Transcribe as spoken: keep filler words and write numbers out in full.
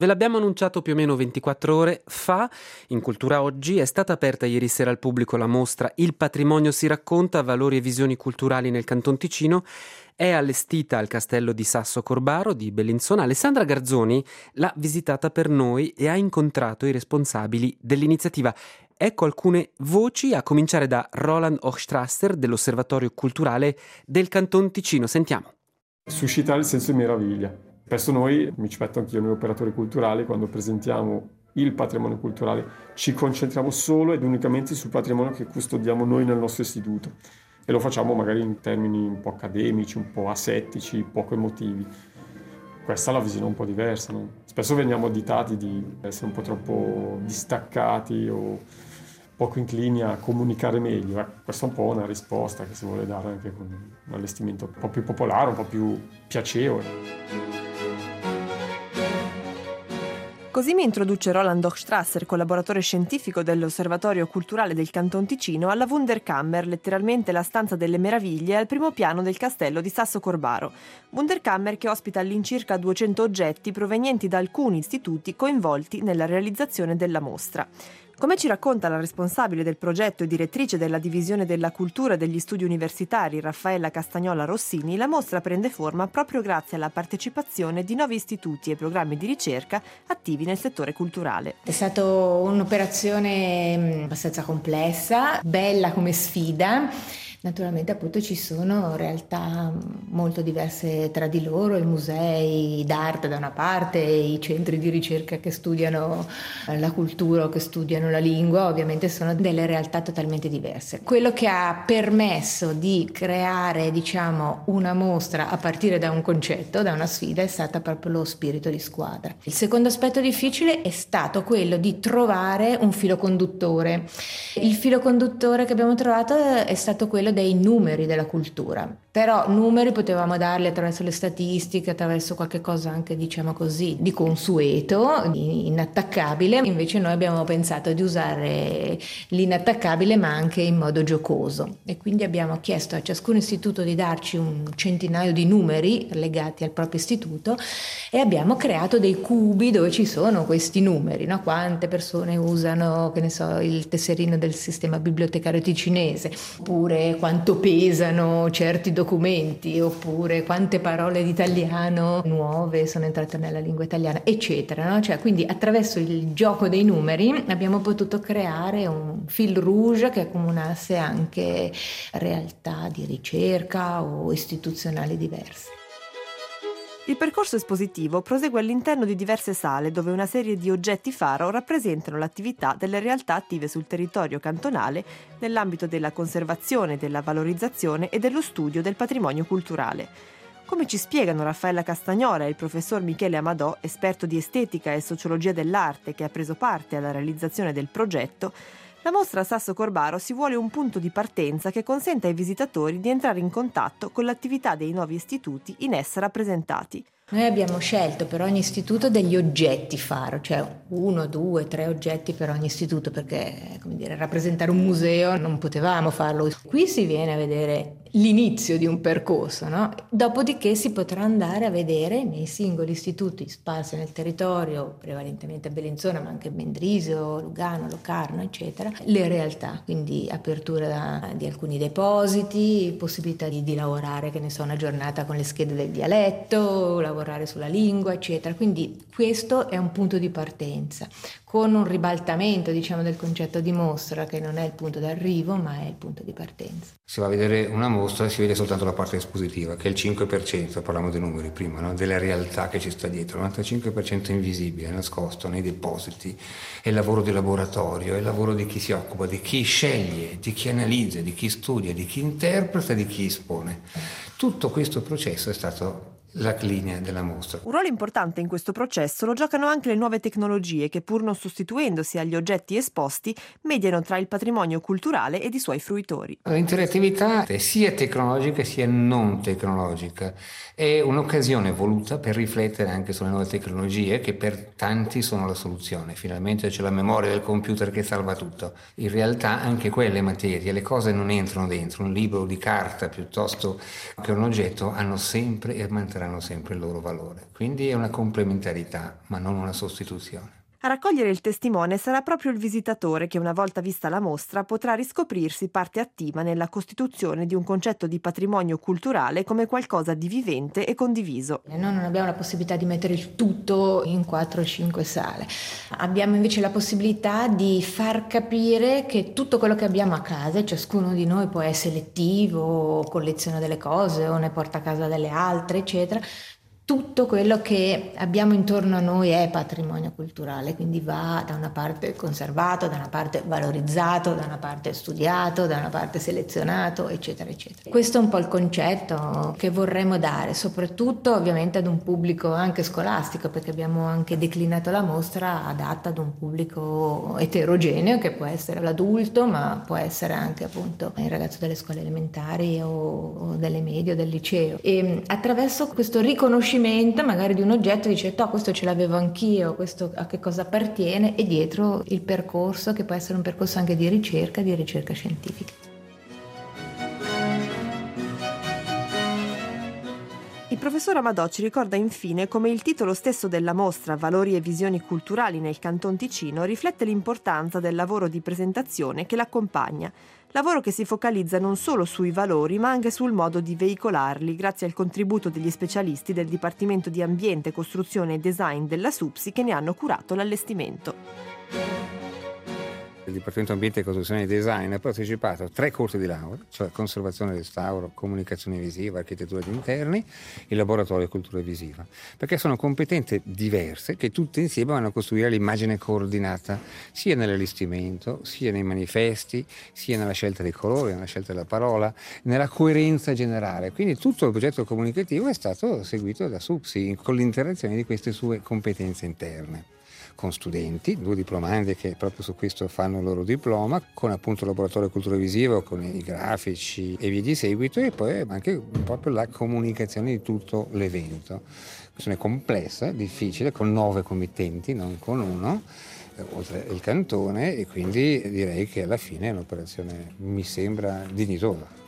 Ve l'abbiamo annunciato più o meno ventiquattro ore fa. In Cultura Oggi è stata aperta ieri sera al pubblico la mostra Il patrimonio si racconta, valori e visioni culturali nel Canton Ticino. È allestita al castello di Sasso Corbaro di Bellinzona. Alessandra Garzoni l'ha visitata per noi e ha incontrato i responsabili dell'iniziativa. Ecco alcune voci, a cominciare da Roland Hochstrasser dell'Osservatorio Culturale del Canton Ticino. Sentiamo. Suscitare il senso di meraviglia. Spesso noi, mi ci metto anch'io, noi operatori culturali, quando presentiamo il patrimonio culturale, ci concentriamo solo ed unicamente sul patrimonio che custodiamo noi nel nostro istituto. E lo facciamo magari in termini un po' accademici, un po' asettici, poco emotivi. Questa è la visione un po' diversa, no? Spesso veniamo additati di essere un po' troppo distaccati o poco inclini a comunicare meglio. Eh, questa è un po' una risposta che si vuole dare anche con un allestimento un po' più popolare, un po' più piacevole. Così mi introduce Roland Hochstrasser, collaboratore scientifico dell'Osservatorio Culturale del Canton Ticino, alla Wunderkammer, letteralmente la stanza delle meraviglie, al primo piano del castello di Sasso Corbaro. Wunderkammer che ospita all'incirca duecento oggetti provenienti da alcuni istituti coinvolti nella realizzazione della mostra. Come ci racconta la responsabile del progetto e direttrice della divisione della cultura degli studi universitari Raffaella Castagnola Rossini, la mostra prende forma proprio grazie alla partecipazione di nuovi istituti e programmi di ricerca attivi nel settore culturale. È stata un'operazione abbastanza complessa, bella come sfida. Naturalmente appunto ci sono realtà molto diverse tra di loro, i musei d'arte da una parte, i centri di ricerca che studiano la cultura o che studiano la lingua, ovviamente sono delle realtà totalmente diverse. Quello che ha permesso di creare, diciamo, una mostra a partire da un concetto, da una sfida, è stata proprio lo spirito di squadra. Il secondo aspetto difficile è stato quello di trovare un filo conduttore. Il filo conduttore che abbiamo trovato è stato quello dei numeri della cultura, però numeri potevamo darli attraverso le statistiche, attraverso qualche cosa anche, diciamo così, di consueto, di inattaccabile. Invece noi abbiamo pensato di usare l'inattaccabile ma anche in modo giocoso, e quindi abbiamo chiesto a ciascun istituto di darci un centinaio di numeri legati al proprio istituto e abbiamo creato dei cubi dove ci sono questi numeri, no? Quante persone usano, che ne so, il tesserino del sistema bibliotecario ticinese, oppure quanto pesano certi documenti, oppure quante parole d'italiano nuove sono entrate nella lingua italiana, eccetera, no? Cioè, quindi attraverso il gioco dei numeri abbiamo potuto creare un fil rouge che accomunasse anche realtà di ricerca o istituzionali diverse. Il percorso espositivo prosegue all'interno di diverse sale dove una serie di oggetti faro rappresentano l'attività delle realtà attive sul territorio cantonale nell'ambito della conservazione, della valorizzazione e dello studio del patrimonio culturale. Come ci spiegano Raffaella Castagnola e il professor Michele Amadò, esperto di estetica e sociologia dell'arte che ha preso parte alla realizzazione del progetto, la mostra Sasso Corbaro si vuole un punto di partenza che consenta ai visitatori di entrare in contatto con l'attività dei nuovi istituti in essa rappresentati. Noi abbiamo scelto per ogni istituto degli oggetti faro, cioè uno, due, tre oggetti per ogni istituto, perché, come dire, rappresentare un museo non potevamo farlo. Qui si viene a vedere l'inizio di un percorso, no? Dopodiché si potrà andare a vedere nei singoli istituti sparsi nel territorio, prevalentemente a Bellinzona, ma anche a Mendrisio, Lugano, Locarno, eccetera, le realtà, quindi apertura di alcuni depositi, possibilità di, di lavorare, che ne so, una giornata con le schede del dialetto, lavorare sulla lingua, eccetera. Quindi questo è un punto di partenza, con un ribaltamento, diciamo, del concetto di mostra, che non è il punto d'arrivo, ma è il punto di partenza. Si va a vedere una mostra e si vede soltanto la parte espositiva, che è il cinque per cento, parlavamo dei numeri prima, no? Della realtà che ci sta dietro. Il novantacinque per cento è invisibile, è nascosto nei depositi, è il lavoro di laboratorio, è il lavoro di chi si occupa, di chi sceglie, di chi analizza, di chi studia, di chi interpreta, di chi espone. Tutto questo processo è stato la linea della mostra. Un ruolo importante in questo processo lo giocano anche le nuove tecnologie che, pur non sostituendosi agli oggetti esposti, mediano tra il patrimonio culturale ed i suoi fruitori. L'interattività è sia tecnologica sia non tecnologica, è un'occasione voluta per riflettere anche sulle nuove tecnologie che per tanti sono la soluzione. Finalmente c'è la memoria del computer che salva tutto. In realtà anche quelle materie, le cose non entrano dentro. Un libro di carta piuttosto che un oggetto hanno sempre e manterranno manterranno sempre il loro valore. Quindi è una complementarità, ma non una sostituzione. A raccogliere il testimone sarà proprio il visitatore che, una volta vista la mostra, potrà riscoprirsi parte attiva nella costituzione di un concetto di patrimonio culturale come qualcosa di vivente e condiviso. Noi non abbiamo la possibilità di mettere il tutto in quattro o cinque sale. Abbiamo invece la possibilità di far capire che tutto quello che abbiamo a casa, ciascuno di noi può essere selettivo, colleziona delle cose o ne porta a casa delle altre, eccetera. Tutto quello che abbiamo intorno a noi è patrimonio culturale, quindi va da una parte conservato, da una parte valorizzato, da una parte studiato, da una parte selezionato, eccetera, eccetera. Questo è un po' il concetto che vorremmo dare, soprattutto ovviamente ad un pubblico anche scolastico, perché abbiamo anche declinato la mostra adatta ad un pubblico eterogeneo, che può essere l'adulto, ma può essere anche appunto il ragazzo delle scuole elementari o, o delle medie o del liceo. E attraverso questo riconoscimento magari di un oggetto dice oh, questo ce l'avevo anch'io, questo a che cosa appartiene, e dietro il percorso che può essere un percorso anche di ricerca, di ricerca scientifica. Il professor Amadò ci ricorda infine come il titolo stesso della mostra, Valori e visioni culturali nel Canton Ticino, riflette l'importanza del lavoro di presentazione che l'accompagna. Lavoro che si focalizza non solo sui valori, ma anche sul modo di veicolarli, grazie al contributo degli specialisti del Dipartimento di Ambiente, Costruzione e Design della SUPSI che ne hanno curato l'allestimento. Il Dipartimento Ambiente, Costruzione e Design ha partecipato a tre corsi di laurea, cioè conservazione e restauro, comunicazione visiva, architettura di interni e laboratorio di cultura visiva, perché sono competenze diverse che tutte insieme vanno a costruire l'immagine coordinata sia nell'allestimento, sia nei manifesti, sia nella scelta dei colori, nella scelta della parola, nella coerenza generale. Quindi tutto il progetto comunicativo è stato seguito da SUPSI con l'interazione di queste sue competenze interne, con studenti, due diplomandi che proprio su questo fanno il loro diploma, con appunto il laboratorio di cultura visiva, con i grafici e via di seguito, e poi anche proprio la comunicazione di tutto l'evento. Questa è complessa, difficile, con nove committenti, non con uno, eh, oltre il cantone, e quindi direi che alla fine è un'operazione, mi sembra, dignitosa.